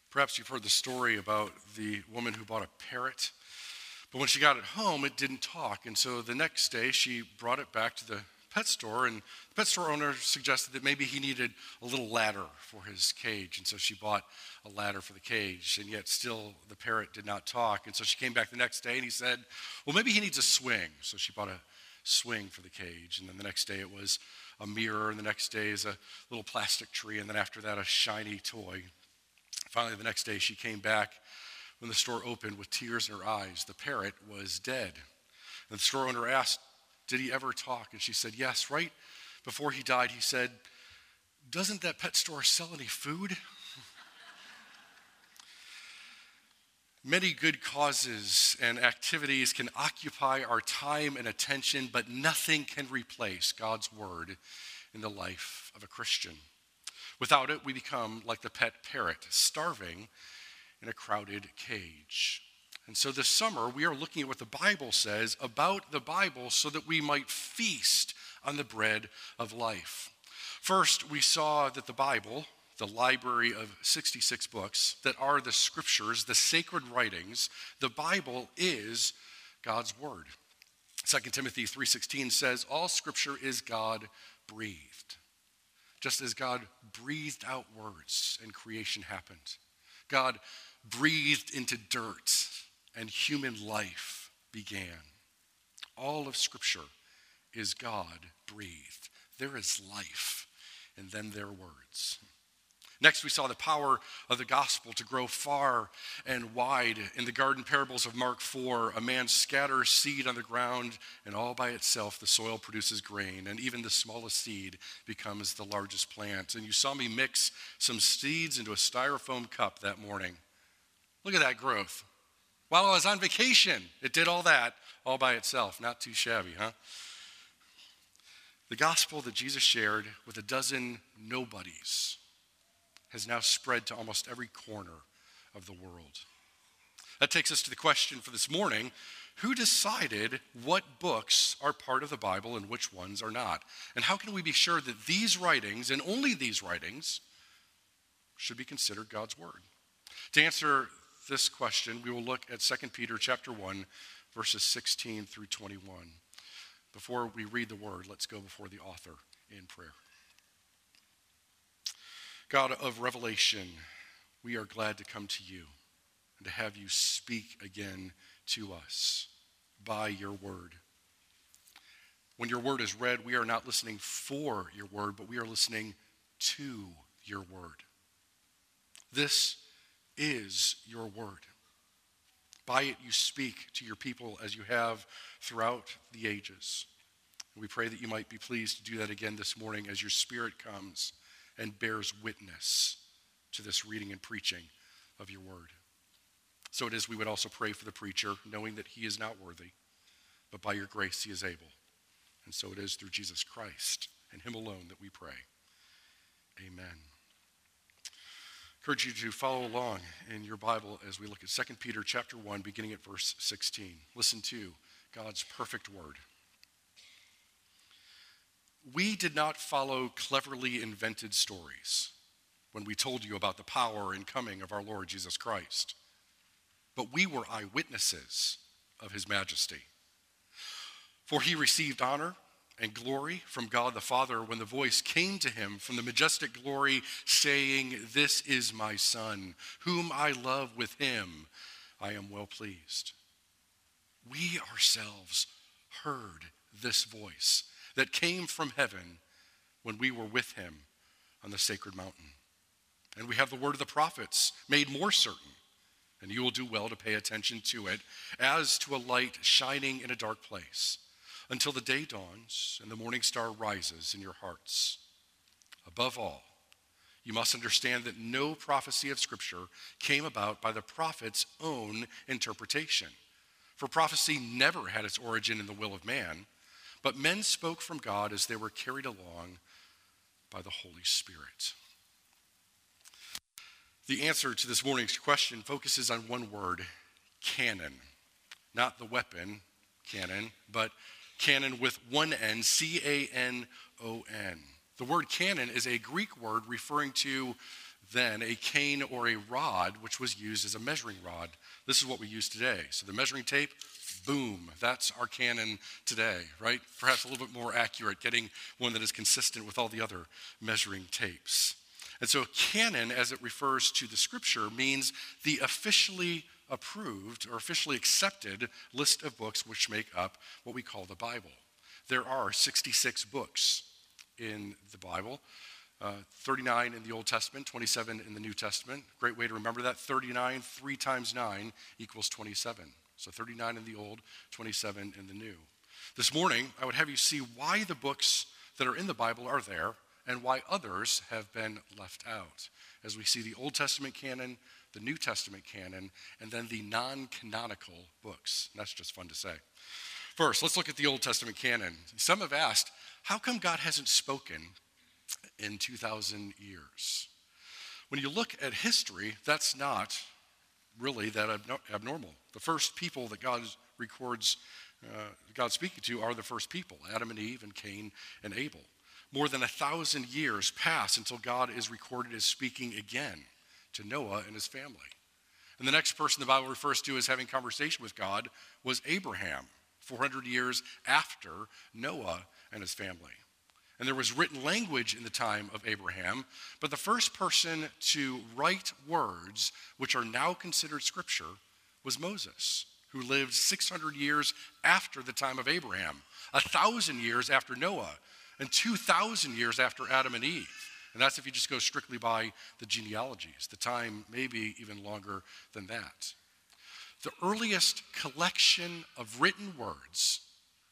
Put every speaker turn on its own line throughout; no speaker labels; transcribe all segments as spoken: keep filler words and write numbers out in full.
Perhaps you've heard the story about the woman who bought a parrot, but when she got it home, it didn't talk. And so the next day, she brought it back to the pet store, and the pet store owner suggested that maybe he needed a little ladder for his cage. And so she bought a ladder for the cage, and yet still the parrot did not talk. And so she came back the next day, and he said, well, maybe he needs a swing. So she bought a swing for the cage. And then the next day it was a mirror, and the next day is a little plastic tree, and then after that, a shiny toy. Finally, the next day, she came back when the store opened with tears in her eyes. The parrot was dead. And the store owner asked, did he ever talk? And she said, yes. Right before he died, he said, doesn't that pet store sell any food? Many good causes and activities can occupy our time and attention, but nothing can replace God's word in the life of a Christian. Without it, we become like the pet parrot, starving in a crowded cage. And so this summer, we are looking at what the Bible says about the Bible so that we might feast on the bread of life. First, we saw that the Bible, the library of sixty-six books that are the scriptures, the sacred writings, the Bible is God's word. Second Timothy three sixteen says, all scripture is God-breathed. Just as God breathed out words and creation happened, God breathed into dirt and human life began. All of Scripture is God-breathed. There is life in them, their words. Next, we saw the power of the gospel to grow far and wide. In the garden parables of Mark four, a man scatters seed on the ground, and all by itself the soil produces grain, and even the smallest seed becomes the largest plant. And you saw me mix some seeds into a styrofoam cup that morning. Look at that growth. While I was on vacation, it did all that all by itself. Not too shabby, huh? The gospel that Jesus shared with a dozen nobodies has now spread to almost every corner of the world. That takes us to the question for this morning: who decided what books are part of the Bible and which ones are not? And how can we be sure that these writings, and only these writings, should be considered God's word? To answer this question, we will look at Second Peter chapter one, verses sixteen through twenty-one. Before we read the word, let's go before the author in prayer. God of revelation, we are glad to come to you and to have you speak again to us by your word. When your word is read, we are not listening for your word, but we are listening to your word. This is your word. By it you speak to your people as you have throughout the ages. And we pray that you might be pleased to do that again this morning as your Spirit comes and bears witness to this reading and preaching of your word. So it is we would also pray for the preacher, knowing that he is not worthy, but by your grace he is able. And so it is through Jesus Christ and him alone that we pray. Amen. I encourage you to follow along in your Bible as we look at Second Peter chapter one, beginning at verse sixteen. Listen to God's perfect word. We did not follow cleverly invented stories when we told you about the power and coming of our Lord Jesus Christ, but we were eyewitnesses of his majesty. For he received honor and glory from God the Father when the voice came to him from the majestic glory, saying, "This is my Son, whom I love. With him I am well pleased." We ourselves heard this voice that came from heaven when we were with him on the sacred mountain. And we have the word of the prophets made more certain, and you will do well to pay attention to it, as to a light shining in a dark place, until the day dawns and the morning star rises in your hearts. Above all, you must understand that no prophecy of Scripture came about by the prophet's own interpretation. For prophecy never had its origin in the will of man, but men spoke from God as they were carried along by the Holy Spirit. The answer to this morning's question focuses on one word: canon. Not the weapon, cannon, but canon with one N, C A N O N. The word canon is a Greek word referring to then a cane or a rod, which was used as a measuring rod. This is what we use today. So the measuring tape, boom, that's our canon today, right? Perhaps a little bit more accurate, getting one that is consistent with all the other measuring tapes. And so canon, as it refers to the scripture, means the officially approved or officially accepted list of books which make up what we call the Bible. There are sixty-six books in the Bible, uh, thirty-nine in the Old Testament, twenty-seven in the New Testament. Great way to remember that. thirty-nine, three times nine equals twenty-seven. So thirty-nine in the Old, twenty-seven in the New. This morning, I would have you see why the books that are in the Bible are there and why others have been left out, as we see the Old Testament canon, the New Testament canon, and then the non-canonical books. And that's just fun to say. First, let's look at the Old Testament canon. Some have asked, how come God hasn't spoken in two thousand years? When you look at history, that's not really that abnormal. The first people that God records uh, God speaking to are the first people, Adam and Eve and Cain and Abel. More than a thousand years pass until God is recorded as speaking again to Noah and his family. And the next person the Bible refers to as having conversation with God was Abraham, four hundred years after Noah and his family. And there was written language in the time of Abraham, but the first person to write words which are now considered scripture was Moses, who lived six hundred years after the time of Abraham, one thousand years after Noah, and two thousand years after Adam and Eve. And that's if you just go strictly by the genealogies. The time may be even longer than that. The earliest collection of written words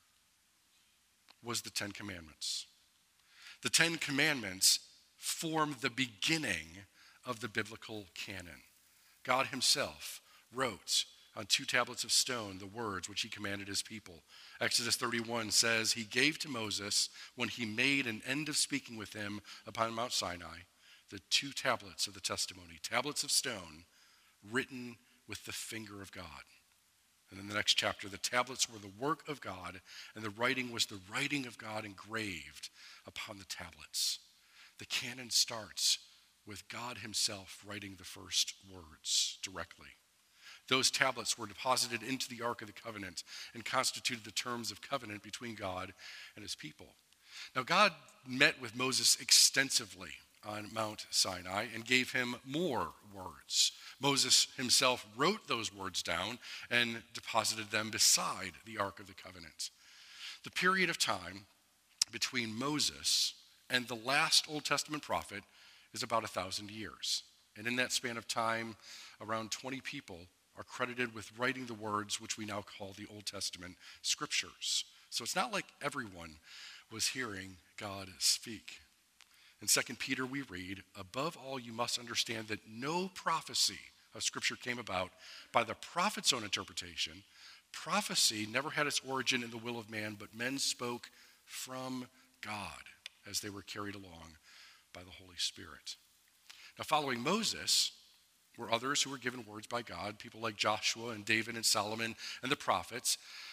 was the Ten Commandments. The Ten Commandments form the beginning of the biblical canon. God himself wrote on two tablets of stone the words which he commanded his people. Exodus thirty-one says, he gave to Moses, when he made an end of speaking with him upon Mount Sinai, the two tablets of the testimony, tablets of stone, written with the finger of God. And in the next chapter, the tablets were the work of God, and the writing was the writing of God engraved upon the tablets. The canon starts with God himself writing the first words directly. Those tablets were deposited into the Ark of the Covenant and constituted the terms of covenant between God and his people. Now, God met with Moses extensively on Mount Sinai and gave him more words. Moses himself wrote those words down and deposited them beside the Ark of the Covenant. The period of time between Moses and the last Old Testament prophet is about a thousand years. And in that span of time, around twenty people are credited with writing the words which we now call the Old Testament scriptures. So it's not like everyone was hearing God speak. In Second Peter we read, above all you must understand that no prophecy of scripture came about by the prophet's own interpretation. Prophecy never had its origin in the will of man, but men spoke from God as they were carried along by the Holy Spirit. Now, following Moses were others who were given words by God, people like Joshua and David and Solomon and the prophets.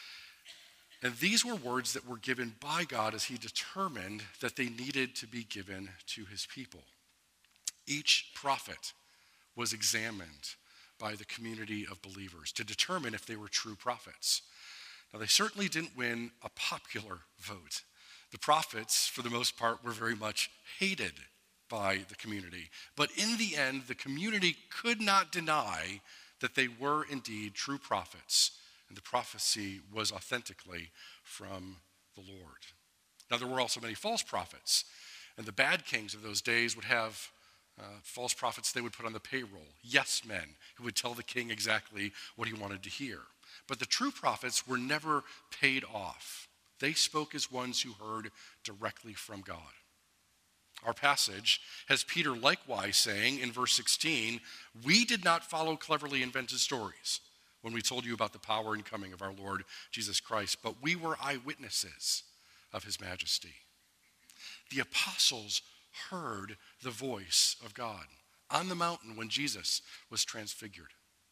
And these were words that were given by God as he determined that they needed to be given to his people. Each prophet was examined by the community of believers to determine if they were true prophets. Now, they certainly didn't win a popular vote. The prophets, for the most part, were very much hated by the community. But in the end, the community could not deny that they were indeed true prophets, and the prophecy was authentically from the Lord. Now, there were also many false prophets, and the bad kings of those days would have uh, false prophets they would put on the payroll, yes men, who would tell the king exactly what he wanted to hear. But the true prophets were never paid off. They spoke as ones who heard directly from God. Our passage has Peter likewise saying in verse sixteen, we did not follow cleverly invented stories when we told you about the power and coming of our Lord Jesus Christ, but we were eyewitnesses of his majesty. The apostles heard the voice of God on the mountain when Jesus was transfigured.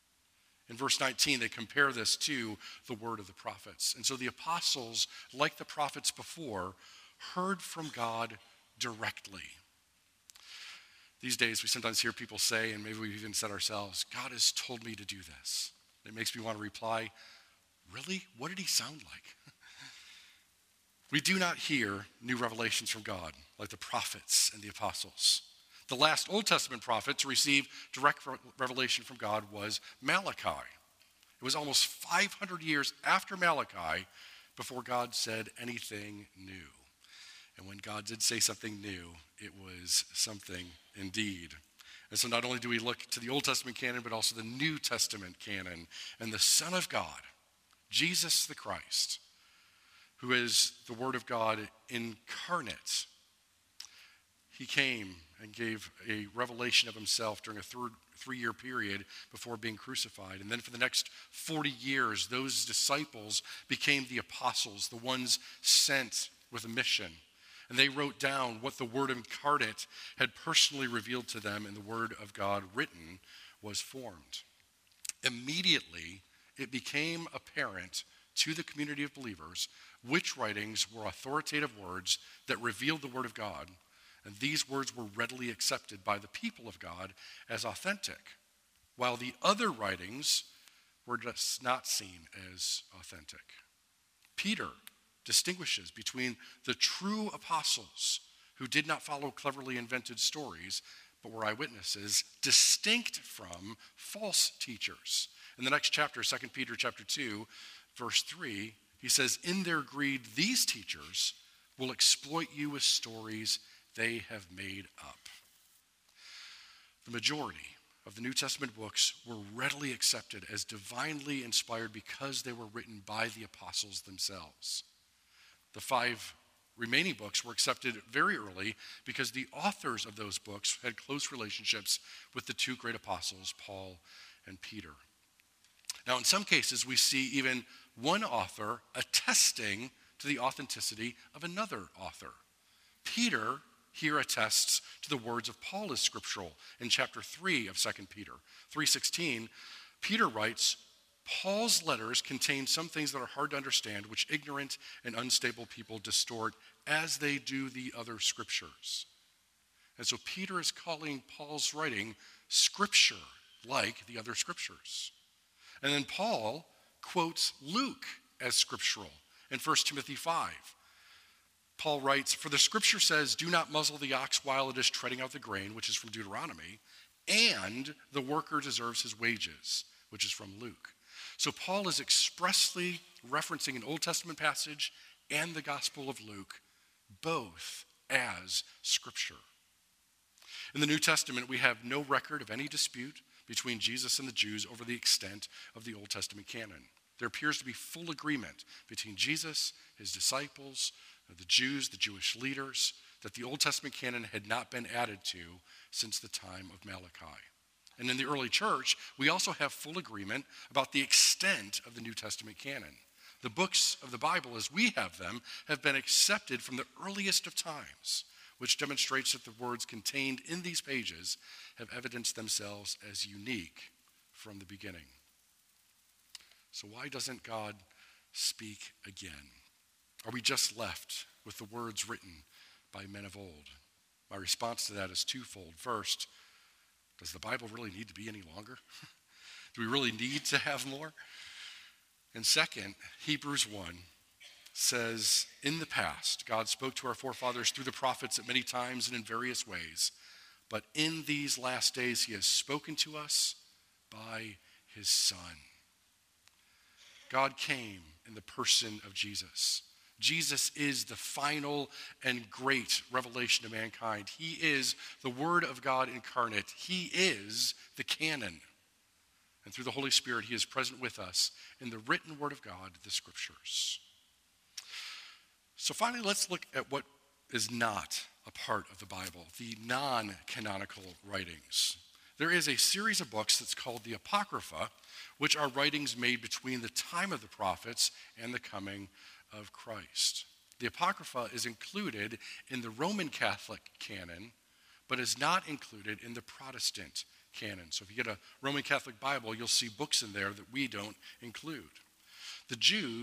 In verse nineteen, they compare this to the word of the prophets. And so the apostles, like the prophets before, heard from God directly. These days, we sometimes hear people say, and maybe we've even said ourselves, God has told me to do this. It makes me want to reply, really? What did he sound like? We do not hear new revelations from God like the prophets and the apostles. The last Old Testament prophet to receive direct revelation from God was Malachi. It was almost five hundred years after Malachi before God said anything new. And when God did say something new, it was something indeed. And so not only do we look to the Old Testament canon, but also the New Testament canon and the Son of God, Jesus the Christ, who is the Word of God incarnate. He came and gave a revelation of himself during a third, three-year period before being crucified. And then for the next forty years, those disciples became the apostles, the ones sent with a mission. And they wrote down what the Word incarnate had personally revealed to them, and the Word of God written was formed. Immediately, it became apparent to the community of believers which writings were authoritative words that revealed the Word of God, and these words were readily accepted by the people of God as authentic, while the other writings were just not seen as authentic. Peter distinguishes between the true apostles who did not follow cleverly invented stories, but were eyewitnesses, distinct from false teachers. In the next chapter, Second Peter chapter two, verse three, he says, "In their greed, these teachers will exploit you with stories they have made up." The majority of the New Testament books were readily accepted as divinely inspired because they were written by the apostles themselves. The five remaining books were accepted very early because the authors of those books had close relationships with the two great apostles, Paul and Peter. Now, in some cases, we see even one author attesting to the authenticity of another author. Peter here attests to the words of Paul as scriptural in chapter three of Second Peter. three sixteen, Peter writes, "Paul's letters contain some things that are hard to understand, which ignorant and unstable people distort, as they do the other scriptures." And so Peter is calling Paul's writing scripture, like the other scriptures. And then Paul quotes Luke as scriptural in First Timothy five. Paul writes, "For the scripture says, 'Do not muzzle the ox while it is treading out the grain,'" which is from Deuteronomy, "and the worker deserves his wages," which is from Luke. So Paul is expressly referencing an Old Testament passage and the Gospel of Luke, both as scripture. In the New Testament, we have no record of any dispute between Jesus and the Jews over the extent of the Old Testament canon. There appears to be full agreement between Jesus, his disciples, the Jews, the Jewish leaders, that the Old Testament canon had not been added to since the time of Malachi. And in the early church, we also have full agreement about the extent of the New Testament canon. The books of the Bible, as we have them, have been accepted from the earliest of times, which demonstrates that the words contained in these pages have evidenced themselves as unique from the beginning. So why doesn't God speak again? Are we just left with the words written by men of old? My response to that is twofold. First, does the Bible really need to be any longer? Do we really need to have more? And second, Hebrews one says, "In the past, God spoke to our forefathers through the prophets at many times and in various ways, but in these last days he has spoken to us by his Son." God came in the person of Jesus. Jesus is the final and great revelation to mankind. He is the Word of God incarnate. He is the canon. And through the Holy Spirit, he is present with us in the written Word of God, the Scriptures. So finally, let's look at what is not a part of the Bible, the non-canonical writings. There is a series of books that's called the Apocrypha, which are writings made between the time of the prophets and the coming of Christ. The Apocrypha is included in the Roman Catholic canon, but is not included in the Protestant canon. So if you get a Roman Catholic Bible, you'll see books in there that we don't include. The Jews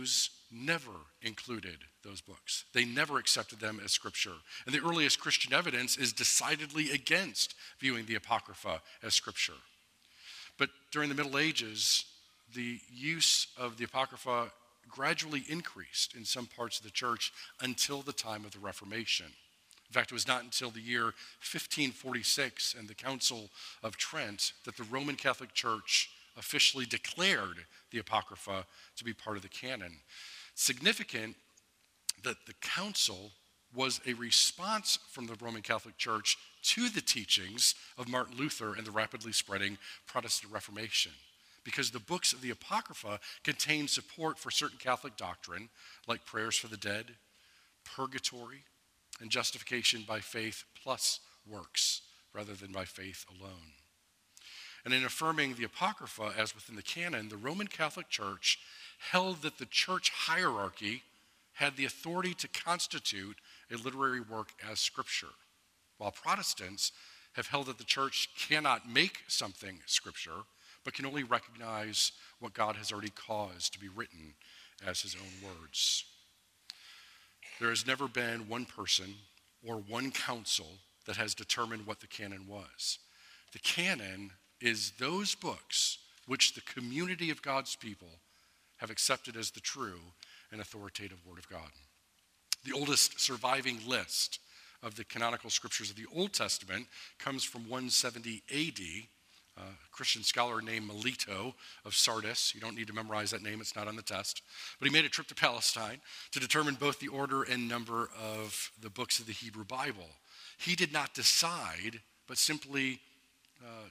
never included those books. They never accepted them as scripture. And the earliest Christian evidence is decidedly against viewing the Apocrypha as scripture. But during the Middle Ages, the use of the Apocrypha gradually increased in some parts of the church until the time of the Reformation. In fact, it was not until the year fifteen forty-six and the Council of Trent that the Roman Catholic Church officially declared the Apocrypha to be part of the canon. Significant that the council was a response from the Roman Catholic Church to the teachings of Martin Luther and the rapidly spreading Protestant Reformation, because the books of the Apocrypha contain support for certain Catholic doctrine, like prayers for the dead, purgatory, and justification by faith plus works, rather than by faith alone. And in affirming the Apocrypha as within the canon, the Roman Catholic Church held that the church hierarchy had the authority to constitute a literary work as scripture, while Protestants have held that the church cannot make something scripture, but can only recognize what God has already caused to be written as his own words. There has never been one person or one council that has determined what the canon was. The canon is those books which the community of God's people have accepted as the true and authoritative Word of God. The oldest surviving list of the canonical scriptures of the Old Testament comes from one seventy A D. Uh, a Christian scholar named Melito of Sardis. You don't need to memorize that name, it's not on the test. But he made a trip to Palestine to determine both the order and number of the books of the Hebrew Bible. He did not decide, but simply uh,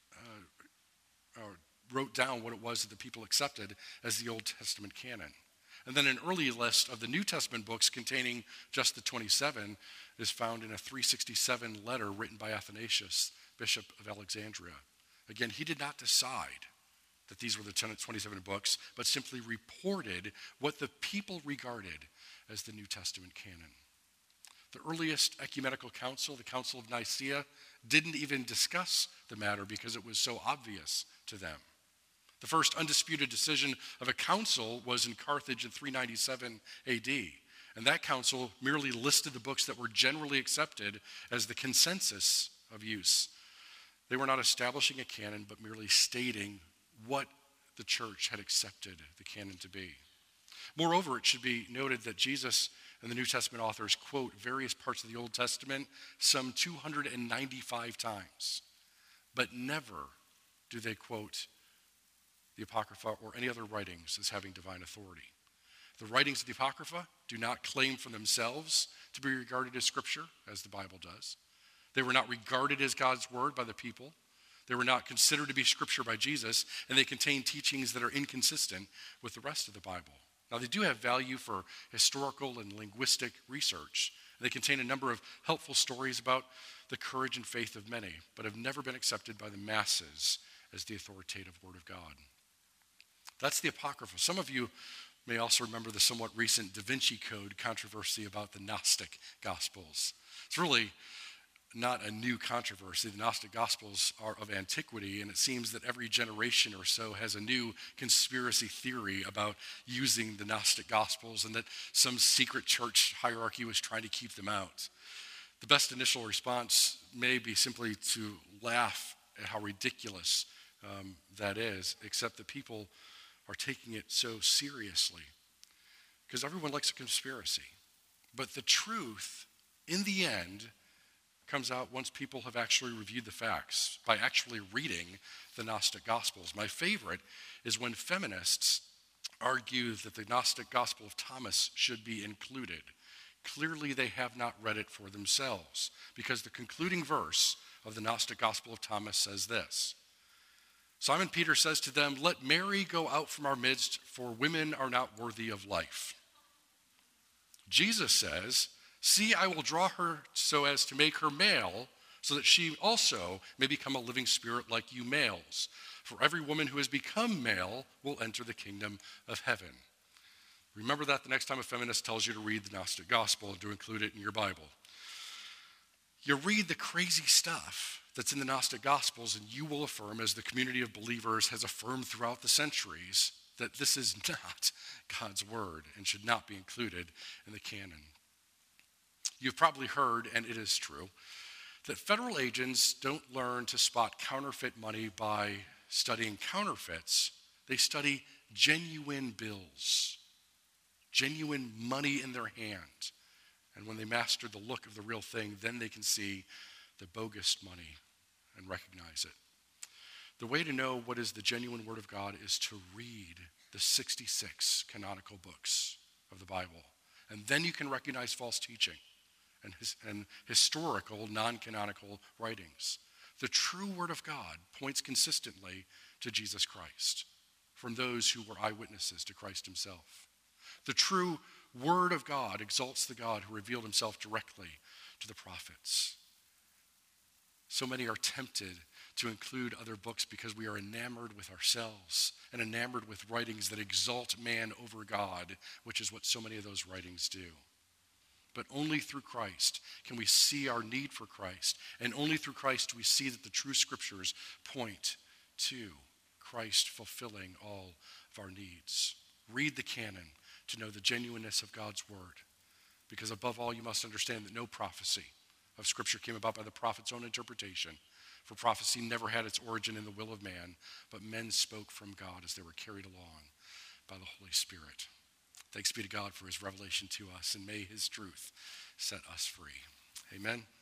uh, uh, wrote down what it was that the people accepted as the Old Testament canon. And then an early list of the New Testament books containing just the twenty-seven is found in a three sixty-seven letter written by Athanasius, Bishop of Alexandria. Again, he did not decide that these were the twenty-seven books, but simply reported what the people regarded as the New Testament canon. The earliest ecumenical council, the Council of Nicaea, didn't even discuss the matter because it was so obvious to them. The first undisputed decision of a council was in Carthage in three ninety-seven A D, and that council merely listed the books that were generally accepted as the consensus of use. They were not establishing a canon, but merely stating what the church had accepted the canon to be. Moreover, it should be noted that Jesus and the New Testament authors quote various parts of the Old Testament some two hundred ninety-five times, but never do they quote the Apocrypha or any other writings as having divine authority. The writings of the Apocrypha do not claim for themselves to be regarded as scripture, as the Bible does. They were not regarded as God's word by the people. They were not considered to be scripture by Jesus, and they contain teachings that are inconsistent with the rest of the Bible. Now, they do have value for historical and linguistic research. They contain a number of helpful stories about the courage and faith of many, but have never been accepted by the masses as the authoritative word of God. That's the Apocrypha. Some of you may also remember the somewhat recent Da Vinci Code controversy about the Gnostic Gospels. It's really not a new controversy. The Gnostic Gospels are of antiquity, and it seems that every generation or so has a new conspiracy theory about using the Gnostic Gospels and that some secret church hierarchy was trying to keep them out. The best initial response may be simply to laugh at how ridiculous um, that is, except that people are taking it so seriously because everyone likes a conspiracy. But the truth, in the end, comes out once people have actually reviewed the facts by actually reading the Gnostic Gospels. My favorite is when feminists argue that the Gnostic Gospel of Thomas should be included. Clearly, they have not read it for themselves, because the concluding verse of the Gnostic Gospel of Thomas says this: Simon Peter says to them, "Let Mary go out from our midst, for women are not worthy of life." Jesus says, "See, I will draw her so as to make her male, so that she also may become a living spirit like you males. For every woman who has become male will enter the kingdom of heaven." Remember that the next time a feminist tells you to read the Gnostic Gospel and to include it in your Bible. You read the crazy stuff that's in the Gnostic Gospels, and you will affirm, as the community of believers has affirmed throughout the centuries, that this is not God's word and should not be included in the canon. You've probably heard, and it is true, that federal agents don't learn to spot counterfeit money by studying counterfeits. They study genuine bills, genuine money in their hand. And when they master the look of the real thing, then they can see the bogus money and recognize it. The way to know what is the genuine word of God is to read the sixty-six canonical books of the Bible. And then you can recognize false teaching and, his, and historical, non-canonical writings. The true word of God points consistently to Jesus Christ from those who were eyewitnesses to Christ himself. The true word of God exalts the God who revealed himself directly to the prophets. So many are tempted to include other books because we are enamored with ourselves and enamored with writings that exalt man over God, which is what so many of those writings do. But only through Christ can we see our need for Christ, and only through Christ do we see that the true scriptures point to Christ fulfilling all of our needs. Read the canon to know the genuineness of God's word, because above all, you must understand that no prophecy of Scripture came about by the prophet's own interpretation. For prophecy never had its origin in the will of man, but men spoke from God as they were carried along by the Holy Spirit. Thanks be to God for his revelation to us, and may his truth set us free. Amen.